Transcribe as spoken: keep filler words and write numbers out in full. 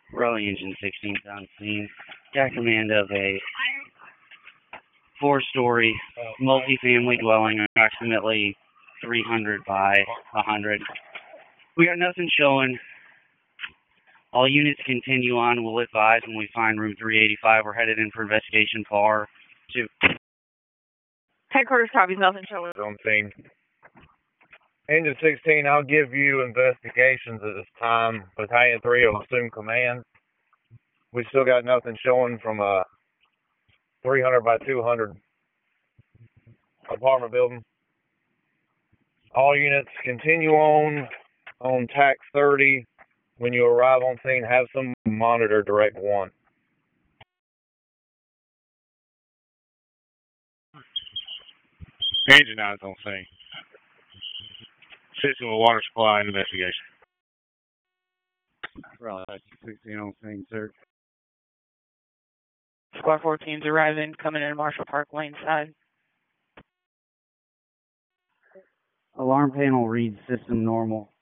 Raleigh Engine sixteen on scene. Got command of a four-story multi-family dwelling, approximately three hundred by one hundred. We got nothing showing. All units continue on. We'll advise when we find room three eighty-five. We're headed in for investigation par two. Headquarters copies, nothing showing. On scene. Engine sixteen, I'll give you investigations at this time. Battalion three will assume command. We still got nothing showing from a three hundred by two hundred apartment building. All units continue on on T A C thirty. When you arrive on scene, have some monitor direct one. Engine nine is on scene. System of water supply and investigation. Raleigh sixteen on scene, sir. Squad fourteen's arriving, coming in Marshall Park Lane side. Alarm panel reads system normal.